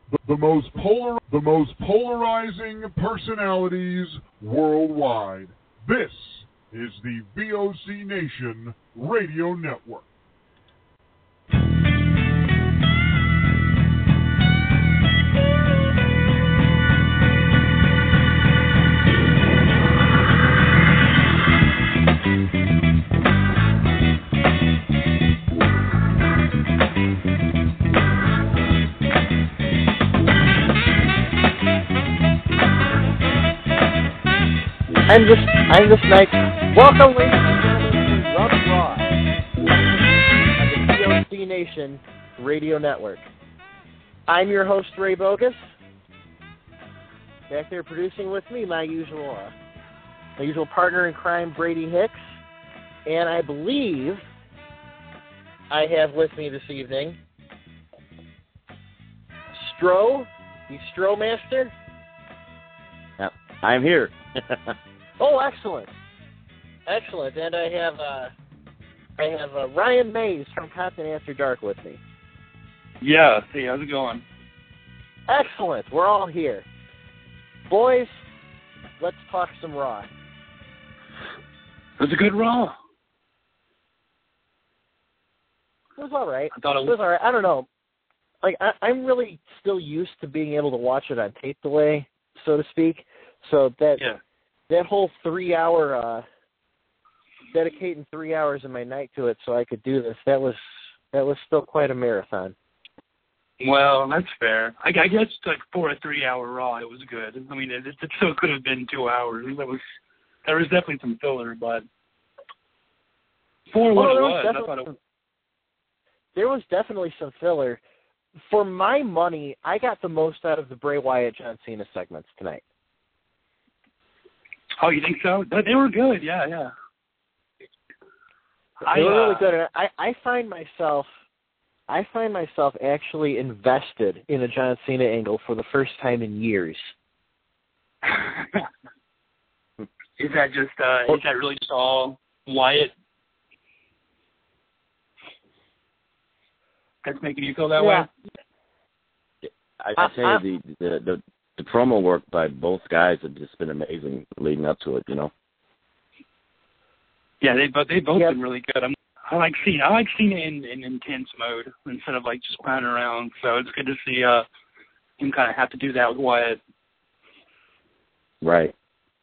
The most polarizing personalities worldwide. This is the VOC Nation Radio Network. I'm this night. Welcome, ladies and gentlemen, to Rub Raw on the VOC Nation Radio Network. I'm your host, Ray Bogus. Back there producing with me, my usual partner in crime, Brady Hicks. And I believe I have with me this evening Stro, the Stro Master. Yep, I'm here. Oh, excellent. And I have Ryan Mays from Content After Dark with me. Yeah, hey, how's it going? Excellent. We're all here. Boys, let's talk some Raw. It was a good Raw. It was all right. I thought it was all right. I don't know. Like, I'm really still used to being able to watch it on tape delay, so to speak. So that whole 3 hour, dedicating 3 hours of my night to it so I could do this, that was still quite a marathon. Well, that's fair. I guess like for a 3 hour Raw, it was good. I mean, it still could have been 2 hours. There was definitely some filler, but for what it was, I thought there was definitely some filler. For my money, I got the most out of the Bray Wyatt John Cena segments tonight. Oh, you think so? They were good, yeah. They were really good. I find myself actually invested in a John Cena angle for the first time in years. Is that really just all Wyatt? That's making you feel that way? I tell you, the promo work by both guys have just been amazing leading up to it, you know. Yeah, they both been really good. I like Cena in intense mode instead of like just clowning around. So it's good to see him kind of have to do that with Wyatt. Right.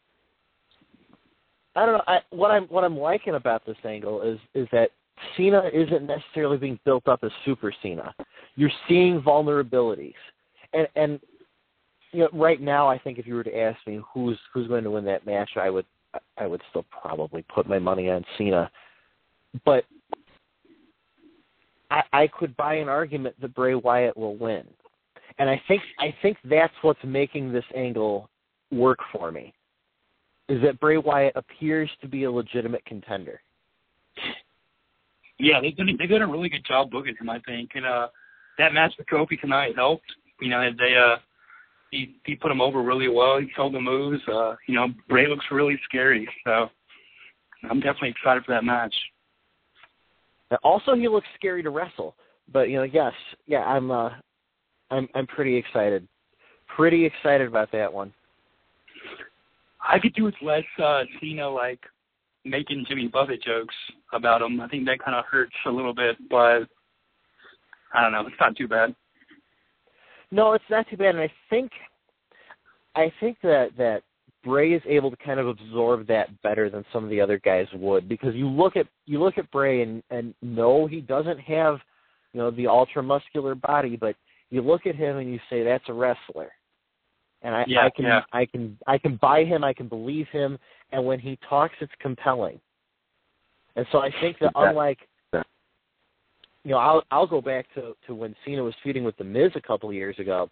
I don't know. What I'm liking about this angle is that Cena isn't necessarily being built up as Super Cena. You're seeing vulnerabilities, and you know, right now, I think if you were to ask me who's going to win that match, I would still probably put my money on Cena. But I could buy an argument that Bray Wyatt will win, and I think that's what's making this angle work for me. Is that Bray Wyatt appears to be a legitimate contender. Yeah, they've done a really good job booking him, I think, and that match with Kofi tonight helped. You know, he put him over really well. He sold the moves. You know, Bray looks really scary, so I'm definitely excited for that match. Also, he looks scary to wrestle, but you know, I'm pretty excited. Pretty excited about that one. I could do with less Cena like making Jimmy Buffett jokes about him. I think that kind of hurts a little bit, but I don't know. It's not too bad. No, it's not too bad, and I think that Bray is able to kind of absorb that better than some of the other guys would, because you look at Bray and no, he doesn't have, you know, the ultra muscular body, but you look at him and you say that's a wrestler, and I can buy him, I can believe him, and when he talks, it's compelling, and so I think that unlike. You know, I'll go back to when Cena was feuding with The Miz a couple of years ago.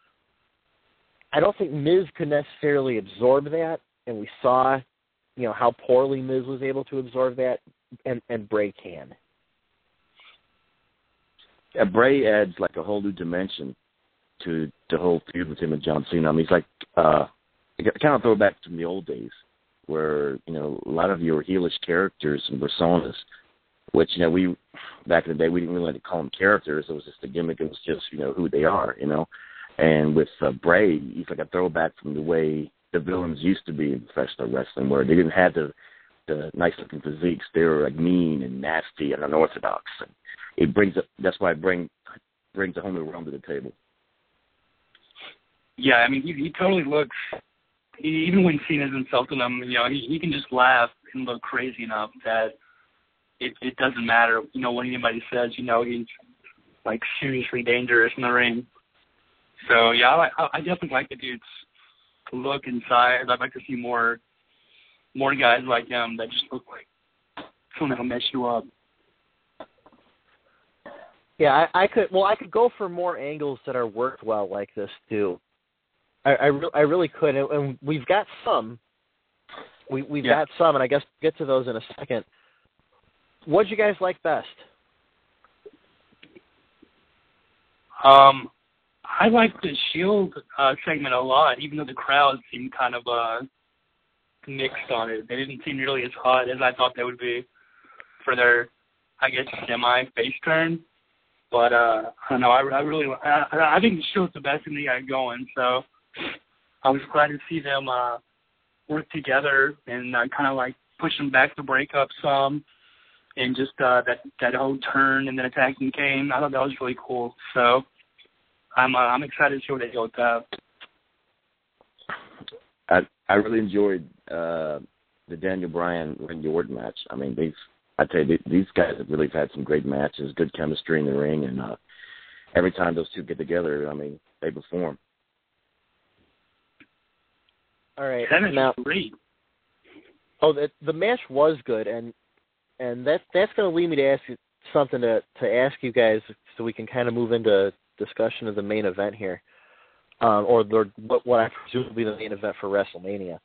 I don't think Miz could necessarily absorb that, and we saw, you know, how poorly Miz was able to absorb that, and Bray can. Yeah, Bray adds like a whole new dimension to the whole feud with him and John Cena. I mean, it's like kind of throwback to the old days where, you know, a lot of your heelish characters and personas, which, you know, we back in the day we didn't really like to call them characters. It was just a gimmick. It was just, you know, who they are, you know. And with Bray, he's like a throwback from the way the villains used to be in professional wrestling, where they didn't have the nice-looking physiques. They were like mean and nasty and unorthodox. And it brings up, that's why it brings the homely realm to the table. Yeah, I mean, he totally looks, even when Cena's insulting him, you know, he can just laugh and look crazy enough that it doesn't matter, you know, what anybody says. You know, he's, like, seriously dangerous in the ring. So, yeah, I definitely like the dude's look inside. I'd like to see more guys like him that just look like someone that'll mess you up. Yeah, I could go for more angles that are worked well like this too. I really could, and we've got some. We've got some, and I guess we'll get to those in a second. What'd you guys like best? I liked the Shield segment a lot, even though the crowd seemed kind of mixed on it. They didn't seem nearly as hot as I thought they would be for their, I guess, semi-face turn. But I don't know. I think the Shield's the best thing they got going. So I was glad to see them work together and kind of like push them back to break up some, and just that whole turn and then attacking Kane. I thought that was really cool. So I'm excited to see where they go with that. I really enjoyed the Daniel Bryan Randy Orton match. I mean, these guys have really had some great matches, good chemistry in the ring, and every time those two get together, I mean, they perform. All right, that match now, was great. Oh, the match was good, and that's going to lead me to ask you something to ask you guys, so we can kind of move into discussion of the main event here, or what I presume will be the main event for WrestleMania.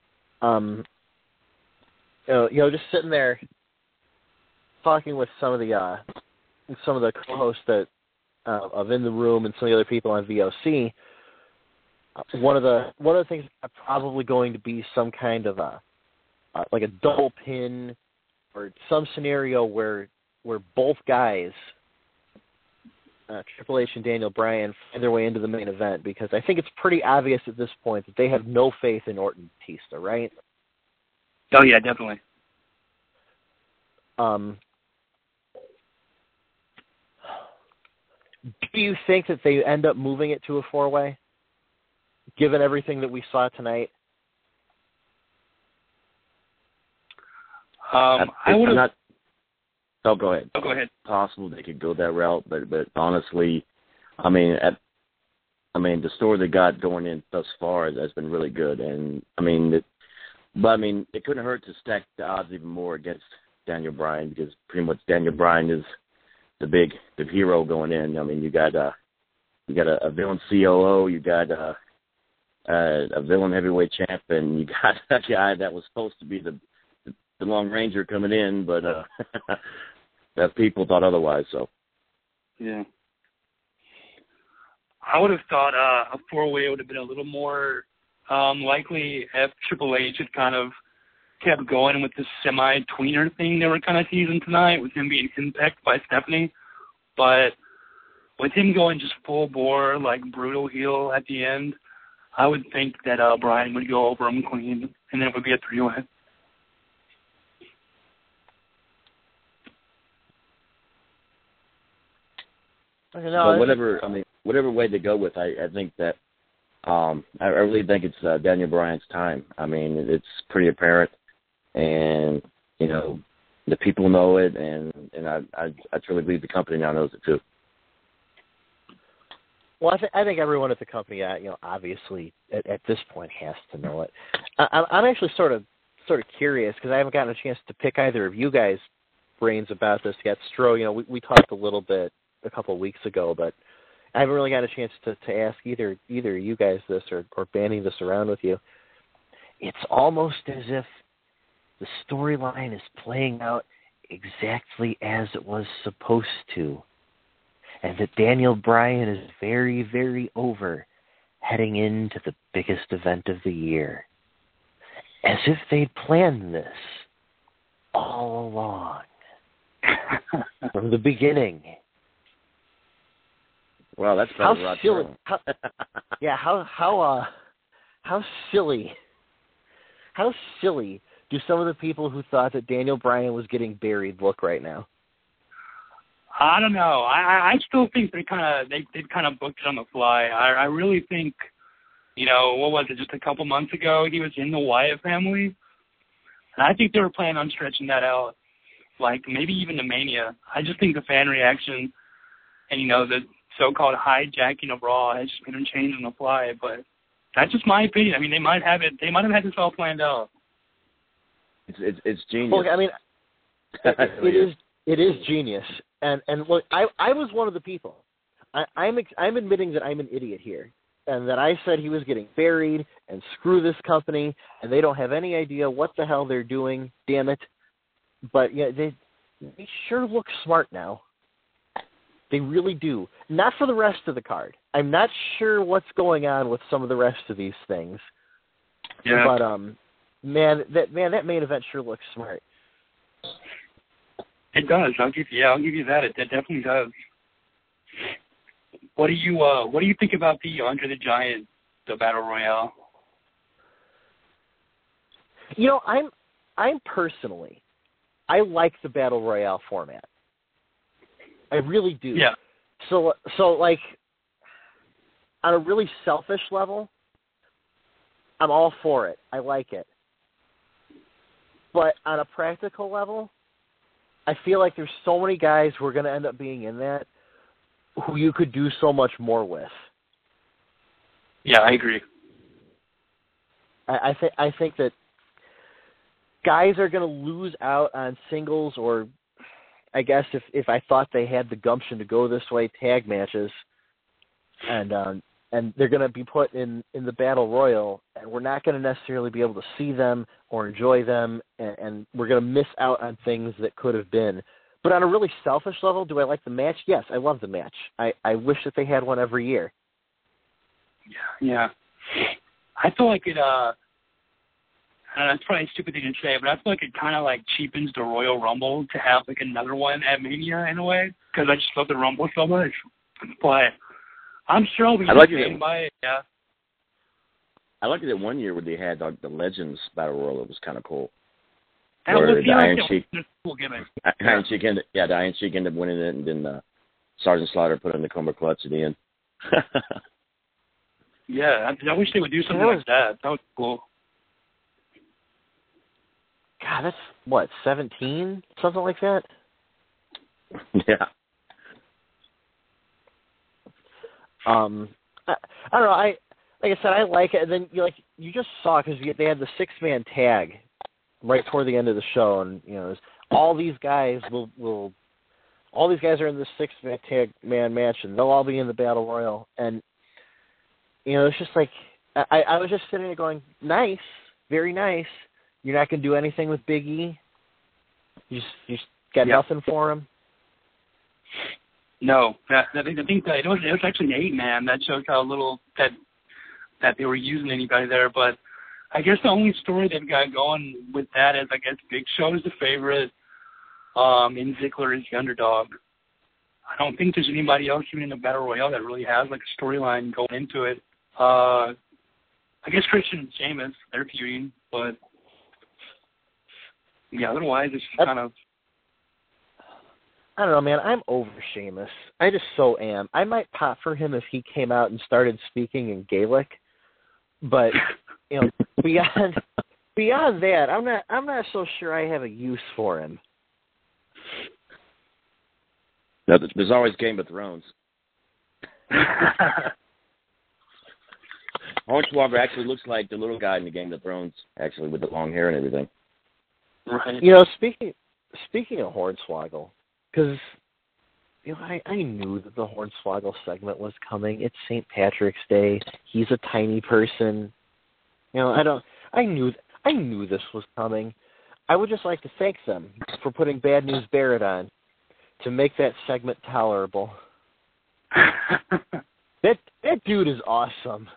You know, just sitting there talking with some of the co-hosts that of In the Room and some of the other people on VOC. One of the things is probably going to be some kind of like a double pin or some scenario where both guys, Triple H and Daniel Bryan, find their way into the main event, because I think it's pretty obvious at this point that they have no faith in Orton and Batista, right? Oh yeah, definitely. Do you think that they end up moving it to a 4-way, given everything that we saw tonight? I would have. Oh, go ahead. Oh, go ahead. Possible they could go that route, but honestly, I mean, the story they got going in thus far has been really good, and I mean, it couldn't hurt to stack the odds even more against Daniel Bryan, because pretty much Daniel Bryan is the hero going in. I mean, you got a villain COO, you got a villain heavyweight champ, and you got a guy that was supposed to be the Long Ranger coming in, but that people thought otherwise. So yeah, I would have thought a 4-way would have been a little more likely if Triple H had kind of kept going with this semi-tweener thing they were kind of teasing tonight, with him being impacted by Stephanie. But with him going just full bore, like brutal heel at the end, I would think that Bryan would go over him clean, and then it would be a 3-way. But whatever way they go with, I think that I really think it's Daniel Bryan's time. I mean, it's pretty apparent, and you know, the people know it, and I truly believe the company now knows it too. Well, I think everyone at the company, obviously at this point has to know it. I'm actually sort of curious, because I haven't gotten a chance to pick either of you guys' brains about this yet. Stro, we talked a little bit a couple of weeks ago, but I haven't really got a chance to ask either of you guys this or banding this around with you. It's almost as if the storyline is playing out exactly as it was supposed to, and that Daniel Bryan is very, very over heading into the biggest event of the year. As if they'd planned this all along. From the beginning. Wow, that's probably Rod silly. Serrano. How silly. How silly do some of the people who thought that Daniel Bryan was getting buried look right now? I don't know. I still think they kind of booked it on the fly. I really think, what was it, just a couple months ago, he was in the Wyatt family. And I think they were planning on stretching that out, like maybe even to Mania. I just think the fan reaction and, the so-called hijacking of Raw has just been changed on the fly. But that's just my opinion. I mean, they might have had this all planned out. It's genius. Look, I mean, it is genius. And look, I was one of the people. I'm admitting that I'm an idiot here, and that I said he was getting buried, and screw this company, and they don't have any idea what the hell they're doing. Damn it! But yeah, they sure look smart now. They really do. Not for the rest of the card. I'm not sure what's going on with some of the rest of these things. Yeah. But that main event sure looks smart. It does. I'll give you that. It definitely does. What do you think about the Andre the Giant, the Battle Royale? I'm personally, I like the Battle Royale format. I really do. Yeah. So like, on a really selfish level, I'm all for it. I like it. But on a practical level, I feel like there's so many guys who are going to end up being in that who you could do so much more with. Yeah, I agree. I think that guys are going to lose out on singles, or I guess if I thought they had the gumption to go this way, tag matches, and they're going to be put in the Battle Royal, and we're not going to necessarily be able to see them or enjoy them, and we're going to miss out on things that could have been. But on a really selfish level, do I like the match? Yes, I love the match. I wish that they had one every year. Yeah. I feel like it, that's probably a stupid thing to say, but I feel like it kind of like cheapens the Royal Rumble to have like another one at Mania in a way, because I just love the Rumble so much. But I'm sure I'll be entertained by it, yeah. I liked it that one year where they had the Legends Battle Royal. It was kind of cool. That was the Iron Sheik. Cool gimmick. Iron Sheik ended up winning it, and then Sergeant Slaughter put in the Cobra Clutch at the end. Yeah, I wish they would do something like that. That was cool. God, that's what, 17? Something like that? Yeah. I don't know. Like I said, I like it. And then you just saw, because they had the 6-man tag right toward the end of the show, and all these guys all these guys are in this 6-man tag match, and they'll all be in the Battle Royal. And it's just like I was just sitting there going, nice, very nice. You're not going to do anything with Big E. You just got nothing for him. No, I think that it was actually an 8-man. That shows how little that they were using anybody there. But I guess the only story they've got going with that is, I guess, Big Show is the favorite, and Ziggler is the underdog. I don't think there's anybody else even in the Battle Royale that really has like a storyline going into it. I guess Christian and Sheamus, they're feuding, but yeah, otherwise it's kind of. I don't know, man. I'm over Sheamus. I just so am. I might pop for him if he came out and started speaking in Gaelic, but beyond that, I'm not so sure I have a use for him. No, there's always Game of Thrones. Hornswoggle actually looks like the little guy in the Game of Thrones, actually, with the long hair and everything. Right. Speaking of Hornswoggle, because I knew that the Hornswoggle segment was coming. It's St. Patrick's Day. He's a tiny person. I knew this was coming. I would just like to thank them for putting Bad News Barrett on to make that segment tolerable. That dude is awesome.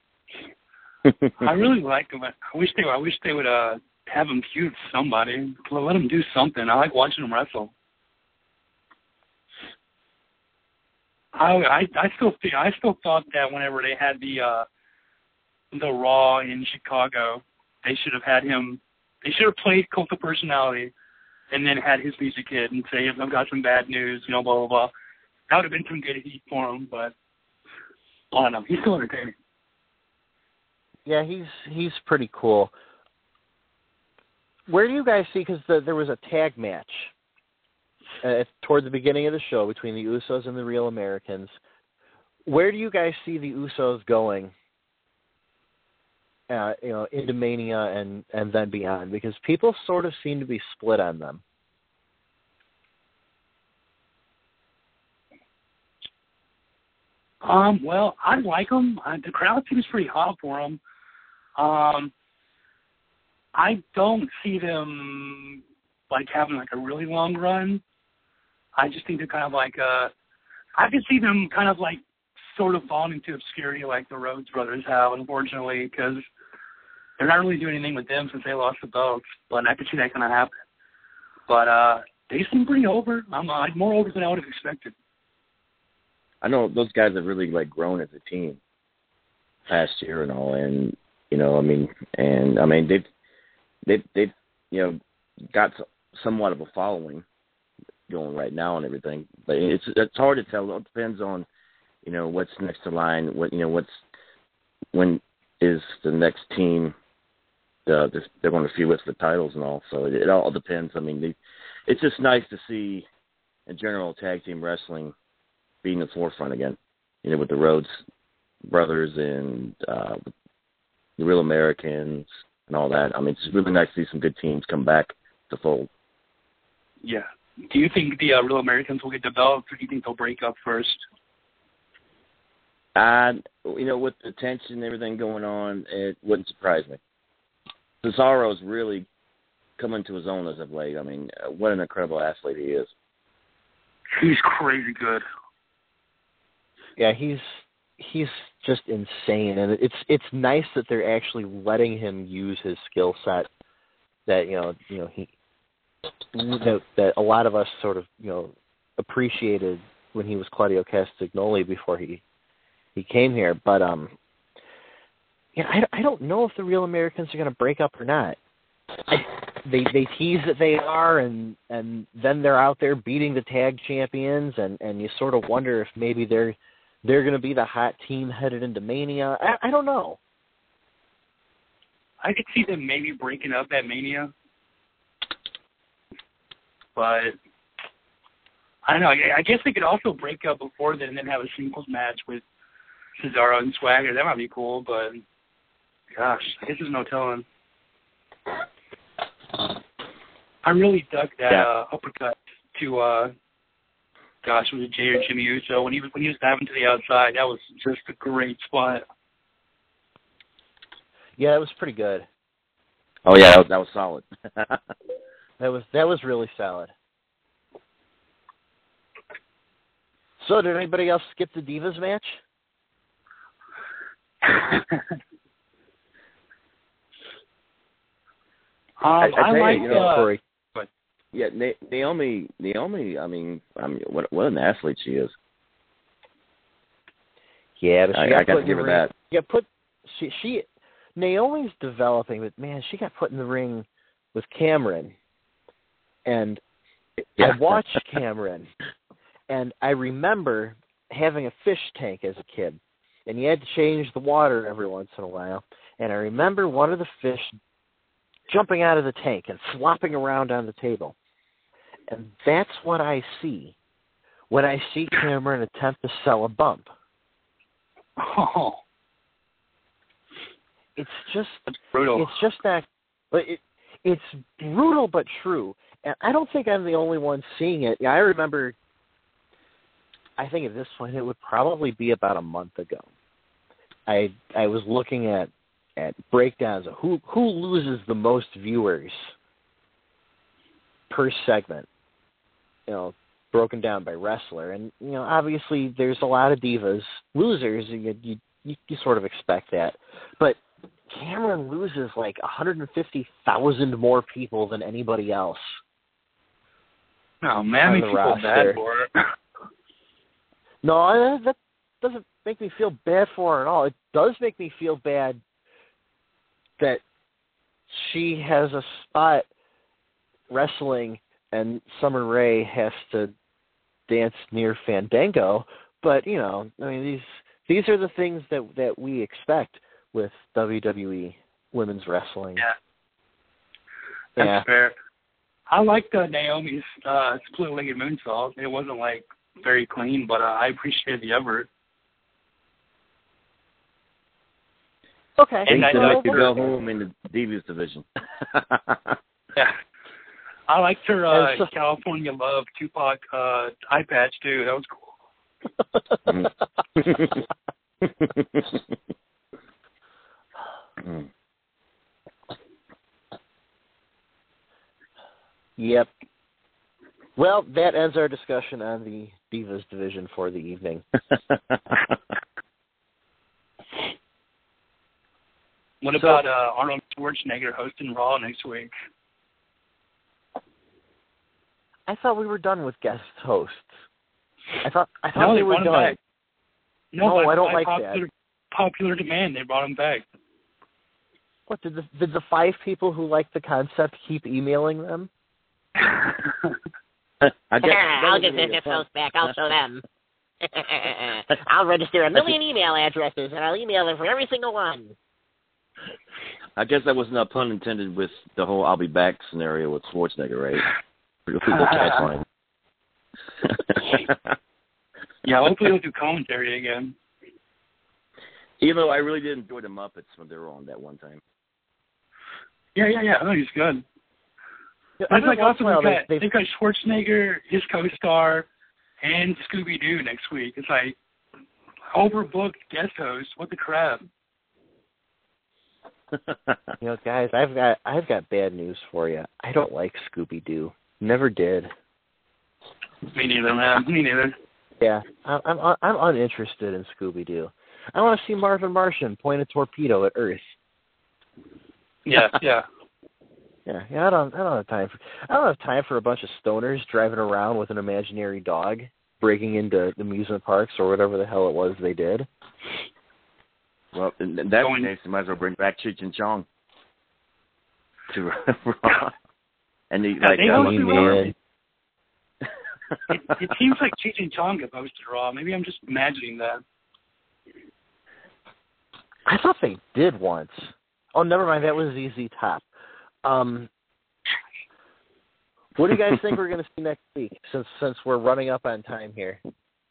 I really like him. I wish they would have him feud with somebody. Let him do something. I like watching him wrestle. I still thought that whenever they had the Raw in Chicago, they should have had him. They should have played Cult of Personality, and then had his music hit and say, "I've got some bad news," blah blah blah. That would have been some good heat for him, but I don't know. He's still entertaining. Yeah, he's pretty cool. Where do you guys see? Because there was a tag match toward the beginning of the show between the Usos and the Real Americans. Where do you guys see the Usos going? Into Mania and then beyond, because people sort of seem to be split on them. Well, I like them. The crowd seems pretty hot for them. I don't see them having a really long run. I just think they're kind of I could see them kind of sort of falling into obscurity like the Rhodes brothers have, unfortunately, because they're not really doing anything with them since they lost the belts. But I could see that kind of happen. But they seem pretty over. I'm more over than I would have expected. I know those guys have really grown as a team past year and all, and they've got somewhat of a following going right now and everything, but it's hard to tell. It depends on what's next in line. When is the next team? They're going to feud with the titles and all. So it all depends. It's just nice to see in general tag team wrestling being in the forefront again. With the Rhodes brothers and the Real Americans and all that. It's really nice to see some good teams come back to fold. Yeah. Do you think the Real Americans will get developed, or do you think they'll break up first? With the tension and everything going on, it wouldn't surprise me. Cesaro's really coming to his own as of late. What an incredible athlete he is. He's crazy good. Yeah, he's just insane, and it's nice that they're actually letting him use his skill set. That that a lot of us sort of appreciated when he was Claudio Castagnoli before he came here. But I don't know if the Real Americans are going to break up or not. They tease that they are, and then they're out there beating the tag champions, and you sort of wonder if maybe they're going to be the hot team headed into Mania. I don't know. I could see them maybe breaking up at Mania, but I don't know. I guess they could also break up before then and then have a singles match with Cesaro and Swagger. That might be cool, but gosh, I guess there's no telling. I really dug that uppercut to was it Jay or Jimmy Uso when he was diving to the outside? That was just a great spot. Yeah, it was pretty good. Oh yeah, that was solid. That was really solid. So, did anybody else skip the Divas match? I like Corey. Yeah, Naomi. What an athlete she is. Yeah, but I got to give her that. Yeah, she Naomi's developing, but man, she got put in the ring with Cameron, and I watched Cameron, and I remember having a fish tank as a kid, and you had to change the water every once in a while, and I remember one of the fish jumping out of the tank and flopping around on the table. And that's what I see when I see Cameron attempt to sell a bump. Oh. It's just brutal. It's just that, but it's brutal but true. And I don't think I'm the only one seeing it. I remember, I think at this point it would probably be about a month ago. I was looking at breakdowns of who loses the most viewers per segment, broken down by wrestler. And, obviously there's a lot of divas. Losers, you sort of expect that. But Cameron loses 150,000 more people than anybody else. Oh, man, makes you feel bad for it. No, that doesn't make me feel bad for her at all. It does make me feel bad that she has a spot wrestling and Summer Rae has to dance near Fandango. But, you know, I mean, these are the things that we expect with WWE women's wrestling. Yeah. That's fair. I liked Naomi's split-legged moonsault. It wasn't, like, very clean, but I appreciated the effort. Okay. And I'd like to go home in the Divas division. Yeah. I liked her California Love Tupac eye patch, too. That was cool. Yep. Well, that ends our discussion on the Divas division for the evening. What about Arnold Schwarzenegger hosting Raw next week? I thought we were done with guest hosts. I thought no, we were done. Back. No, I don't like popular demand, they brought him back. What did the 5 people who like the concept keep emailing them? I'll get this host back. I'll show them. I'll register 1 million email addresses, and I'll email them for every single one. I guess that was not pun intended with the whole "I'll be back" scenario with Schwarzenegger, right? Pretty cool catchline. Yeah, hopefully he'll do commentary again. Even though I really did enjoy the Muppets when they were on that one time. Yeah. Oh, he's good. Yeah, it's like also they've got Schwarzenegger, his co-star, and Scooby-Doo next week. It's like overbooked guest host. What the crap? You know, guys, I've got bad news for you. I don't like Scooby-Doo. Never did. Me neither, man. Me neither. Yeah, I'm uninterested in Scooby-Doo. I want to see Marvin Martian point a torpedo at Earth. Yeah. Yeah, I don't have time for a bunch of stoners driving around with an imaginary dog, breaking into amusement parks or whatever the hell it was they did. Well, in that case, you might as well bring back Cheech and Chong to Raw. And it seems like Cheech and Chong get hosted Raw. Maybe I'm just imagining that. I thought they did once. Oh, never mind. That was ZZ Top. What do you guys think we're going to see next week? Since we're running up on time here.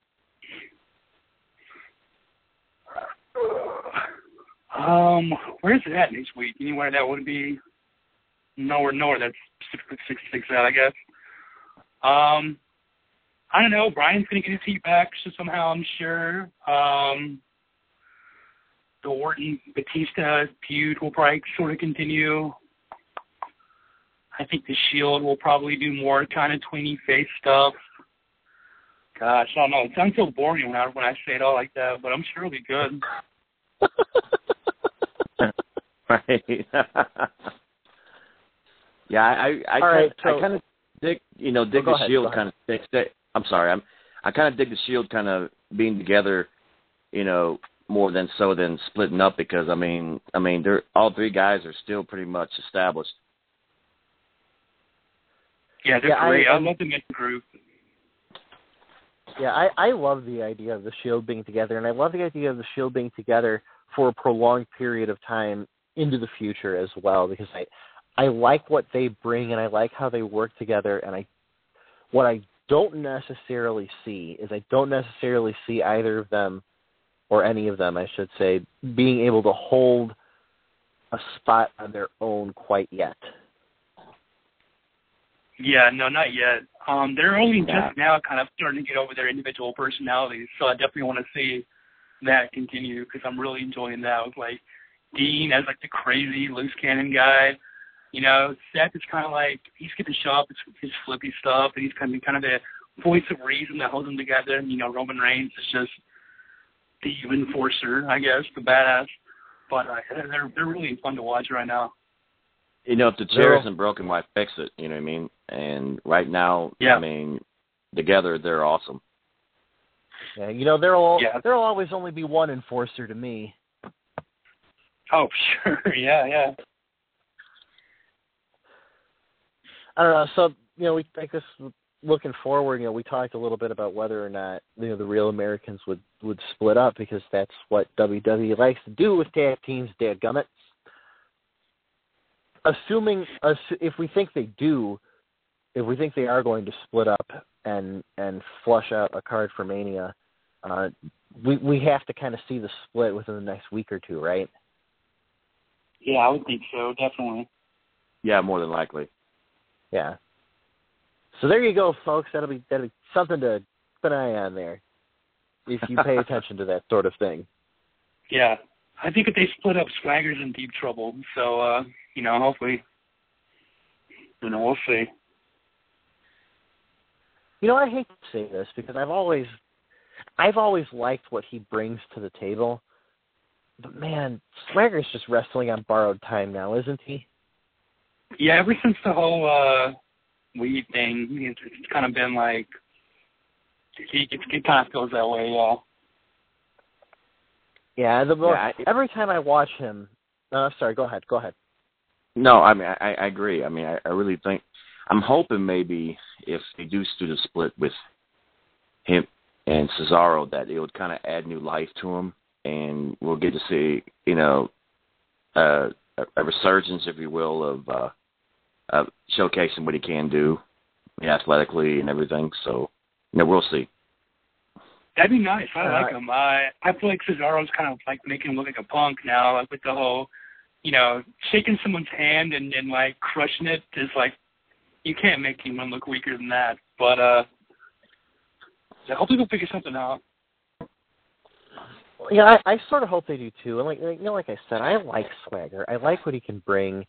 Where's it at next week? Anywhere that would be nowhere that's 6 out, I guess. I don't know. Brian's going to get his heat back somehow, I'm sure. The Orton-Batista feud will probably sort of continue. I think the Shield will probably do more kind of tweeny face stuff. Gosh, I don't know. It sounds so boring when I say it all like that, but I'm sure it'll be good. Right. Yeah, I kind of dig the Shield kind of thing. I'm sorry, I kind of dig the Shield kind of being together, more than splitting up, because I mean they're all 3 guys are still pretty much established. Yeah, they're great. I love them as a group. Yeah, I love the idea of the Shield being together, and I love the idea of the Shield being together for a prolonged period of time into the future as well, because I like what they bring, and I like how they work together, and what I don't necessarily see is I don't necessarily see either of them, or any of them, I should say, being able to hold a spot on their own quite yet. Yeah, no, not yet. They're only just now kind of starting to get over their individual personalities, so I definitely want to see that continue, because I'm really enjoying that with, like, Dean as, like, the crazy loose cannon guy. Seth is kind of like, he's getting to show up his flippy stuff, and he's kind of the voice of reason that holds them together. Roman Reigns is just the enforcer, I guess, the badass. But they're really fun to watch right now. If the chair isn't broken, why fix it? You know what I mean? And right now, I mean, together, they're awesome. Yeah, there'll always only be one enforcer to me. Oh, sure. Yeah. I don't know. So, I guess looking forward, we talked a little bit about whether or not, the Real Americans would split up, because that's what WWE likes to do with tag teams, dadgummit. Assuming, if we think they do, if we think they are going to split up and flush out a card for Mania, we have to kind of see the split within the next week or two, right? Yeah, I would think so, definitely. Yeah, more than likely. Yeah. So there you go, folks. That'll be something to keep an eye on there, if you pay attention to that sort of thing. Yeah, I think if they split up, Swagger's in deep trouble. So, hopefully, we'll see. I hate to say this, because I've always liked what he brings to the table. But man, Swagger's just wrestling on borrowed time now, isn't he? Yeah, ever since the whole weed thing, it's kind of been like, it kind of feels that way, yeah. Yeah, every time I watch him, sorry, go ahead. No, I mean, I agree. I mean, I really think, I'm hoping maybe if they do the split with him and Cesaro, that it would kind of add new life to him, and we'll get to see, a resurgence, if you will, of showcasing what he can do athletically and everything. So, we'll see. That'd be nice. I like him. I feel like Cesaro's kind of like making him look like a punk now, like with the whole, shaking someone's hand and like crushing it is like, you can't make anyone look weaker than that. But hopefully they'll figure something out. Yeah, I sort of hope they do too. And like I said, I like Swagger. I like what he can bring.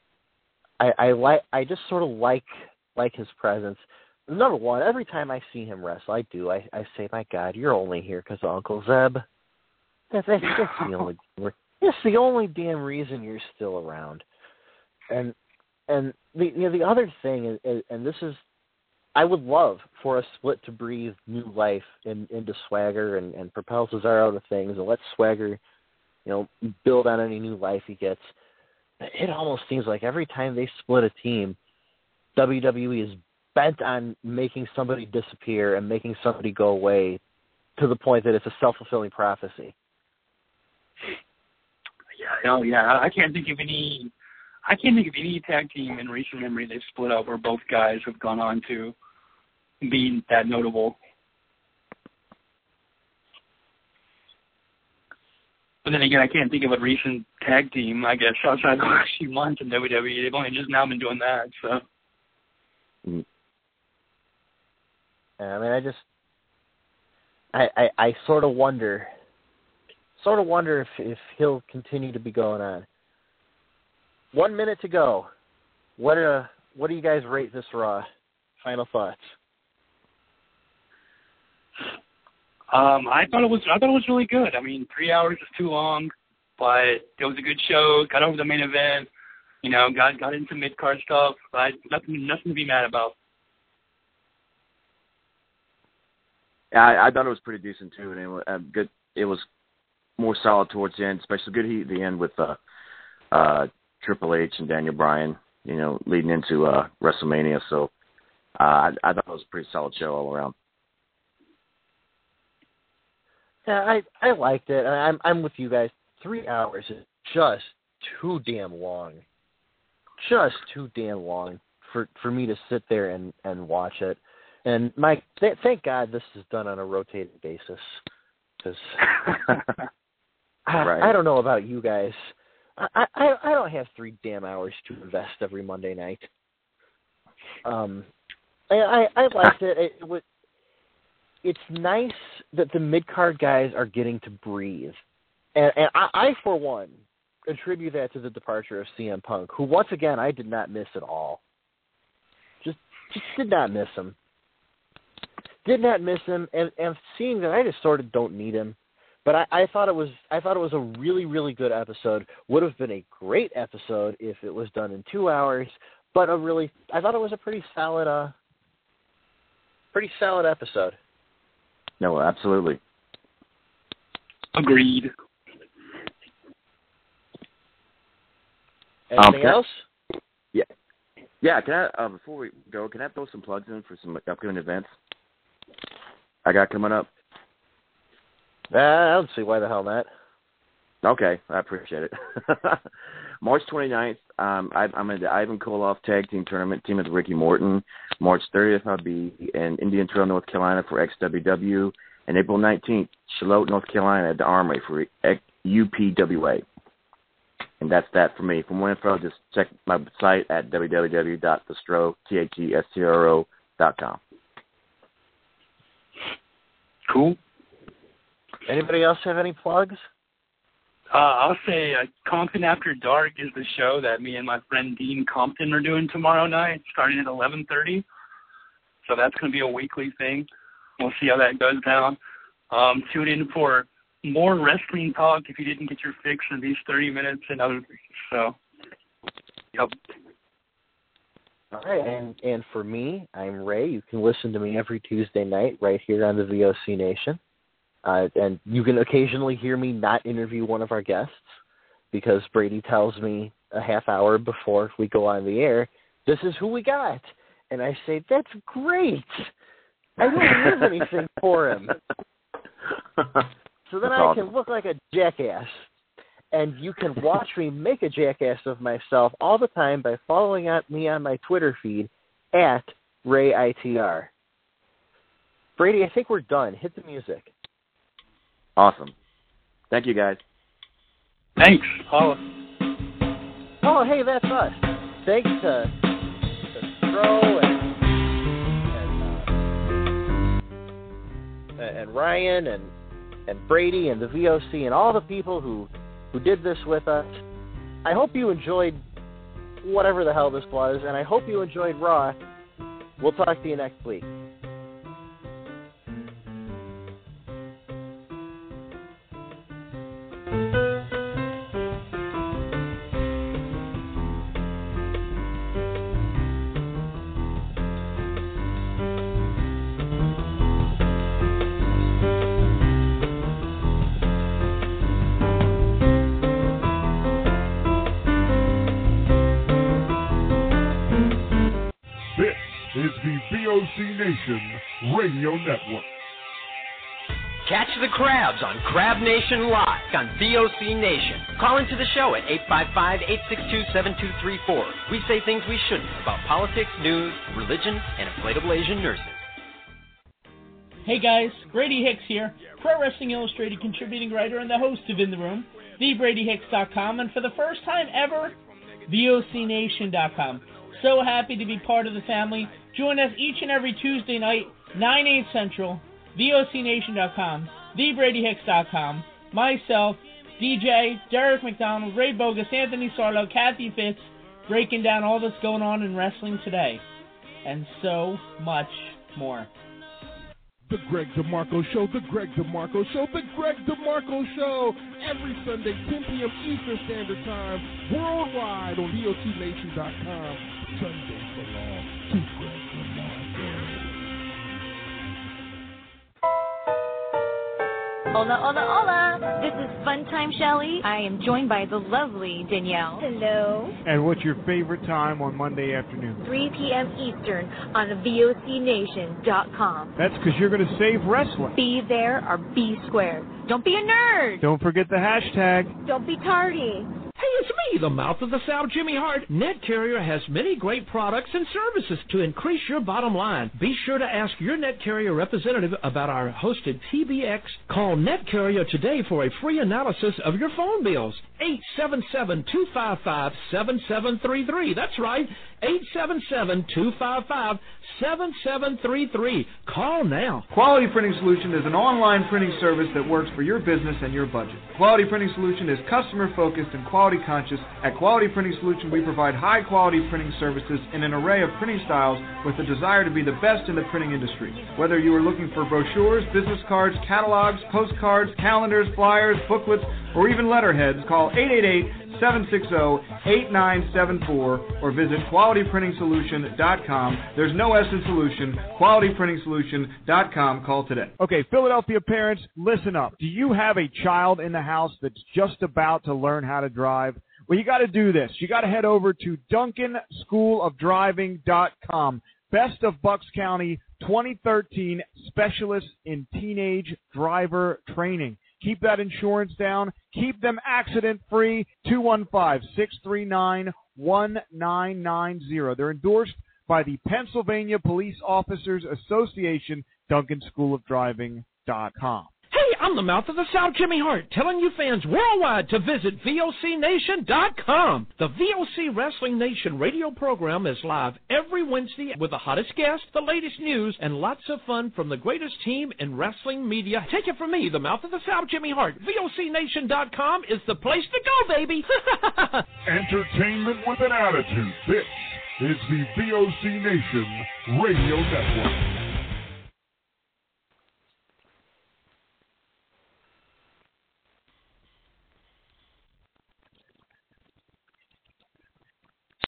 I just sort of like his presence. Number one, every time I see him wrestle, I say, my God, you're only here because of Uncle Zeb. That's the only damn reason you're still around. And the other thing is, and this is, I would love for a split to breathe new life into Swagger and propel Cesaro to things, and let Swagger, build on any new life he gets. It almost seems like every time they split a team, WWE is bent on making somebody disappear and making somebody go away, to the point that it's a self-fulfilling prophecy. Yeah. I can't think of any tag team in recent memory they've split up where both guys have gone on to be that notable. But then again, I can't think of a recent tag team, I guess, outside the last few months in WWE. They've only just now been doing that, so. I mean, I sort of wonder if he'll continue to be going on. 1 minute to go. What do you guys rate this Raw? Final thoughts. I thought it was really good. I mean, 3 hours is too long, but it was a good show. Got over the main event. Got into mid-card stuff. But nothing to be mad about. Yeah, I thought it was pretty decent too, and it was good. It was more solid towards the end, especially good heat at the end with Triple H and Daniel Bryan, leading into WrestleMania. So I thought it was a pretty solid show all around. Yeah, I liked it. I'm with you guys. 3 hours is just too damn long. Just too damn long for me to sit there and watch it. And Mike, thank God this is done on a rotating basis, because right. I don't know about you guys. I don't have 3 damn hours to invest every Monday night. I liked it. It's nice that the mid-card guys are getting to breathe. And I, for one, attribute that to the departure of CM Punk, who, once again, I did not miss at all. Just did not miss him. Did not miss him, and seeing that I just sort of don't need him. But I thought it was a really, really good episode. Would have been a great episode if it was done in 2 hours. But I thought it was a pretty solid episode. No, absolutely. Agreed. Anything else? Yeah. Yeah, can I, before we go, can I throw some plugs in for some upcoming events I got coming up? I don't see why the hell not. Okay, I appreciate it. March 29th, I'm in the Ivan Koloff Tag Team Tournament, team with Ricky Morton. March 30th, I'll be in Indian Trail, North Carolina for XWW. And April 19th, Charlotte, North Carolina at the Armory for UPWA. And that's that for me. For more info, just check my site at www.thestro.com. Cool. Anybody else have any plugs? I'll say Compton After Dark is the show that me and my friend Dean Compton are doing tomorrow night, starting at 11:30. So that's going to be a weekly thing. We'll see how that goes down. Tune in for more wrestling talk if you didn't get your fix in these 30 minutes and other things. So, yep. All right, and for me, I'm Ray. You can listen to me every Tuesday night right here on the VOC Nation. And you can occasionally hear me not interview one of our guests because Brady tells me a half hour before we go on the air, this is who we got. And I say, that's great. I don't have anything for him. So then I can look like a jackass. And you can watch me make a jackass of myself all the time by following me on my Twitter feed at RayITR. Brady, I think we're done. Hit the music. Awesome. Thank you, guys. Thanks. Oh, hey, that's us. Thanks to Stro and Ryan and Brady and the VOC and all the people who did this with us. I hope you enjoyed whatever the hell this was, and I hope you enjoyed Raw. We'll talk to you next week. Nation Radio Network. Catch the Crabs on Crab Nation Live on VOC Nation. Call into the show at 855-862-7234. We say things we shouldn't about politics, news, religion, and inflatable Asian nurses. Hey guys, Brady Hicks here, Pro Wrestling Illustrated contributing writer and the host of In the Room, TheBradyHicks.com, and for the first time ever, VOCNation.com. So happy to be part of the family. Join us each and every Tuesday night, 9/8 Central, VOCNation.com, TheBradyHicks.com, myself, DJ, Derek McDonald, Ray Bogus, Anthony Sarlo, Kathy Fitz, breaking down all that's going on in wrestling today, and so much more. The Greg DeMarco Show, The Greg DeMarco Show, The Greg DeMarco Show, every Sunday, 10 p.m. Eastern Standard Time, worldwide on VOCNation.com. Sunday belongs to Greg DeMarco. Hola, hola, hola. This is Funtime Shelly. I am joined by the lovely Danielle. Hello. And what's your favorite time on Monday afternoon? 3 p.m. Eastern on VOCNation.com. That's because you're going to save wrestling. Be there or be square. Don't be a nerd. Don't forget the hashtag. Don't be tardy. Hey, it's me, the mouth of the South, Jimmy Hart. Net Carrier has many great products and services to increase your bottom line. Be sure to ask your Net Carrier representative about our hosted PBX. Call Net Carrier today for a free analysis of your phone bills. 877-255-7733. That's right, 877-255-7733. Call now. Quality Printing Solution is an online printing service that works for your business and your budget. Quality Printing Solution is customer-focused and quality-conscious. At Quality Printing Solution, we provide high-quality printing services in an array of printing styles with a desire to be the best in the printing industry. Whether you are looking for brochures, business cards, catalogs, postcards, calendars, flyers, booklets, or even letterheads, call 760-8974 or visit QualityPrintingSolution.com. There's no S in solution. QualityPrintingSolution.com. Call today. Okay, Philadelphia parents, listen up. Do you have a child in the house that's just about to learn how to drive? Well, you got to do this. You got to head over to DuncanSchoolOfDriving.com. Best of Bucks County 2013 Specialists in Teenage Driver Training. Keep that insurance down. Keep them accident-free. 215-639-1990. They're endorsed by the Pennsylvania Police Officers Association, DuncanSchoolOfDriving.com. Hey, I'm the mouth of the South, Jimmy Hart, telling you fans worldwide to visit VOCNation.com. The VOC Wrestling Nation radio program is live every Wednesday with the hottest guests, the latest news, and lots of fun from the greatest team in wrestling media. Take it from me, the mouth of the South, Jimmy Hart. VOCNation.com is the place to go, baby. Entertainment with an attitude. This is the VOC Nation Radio Network.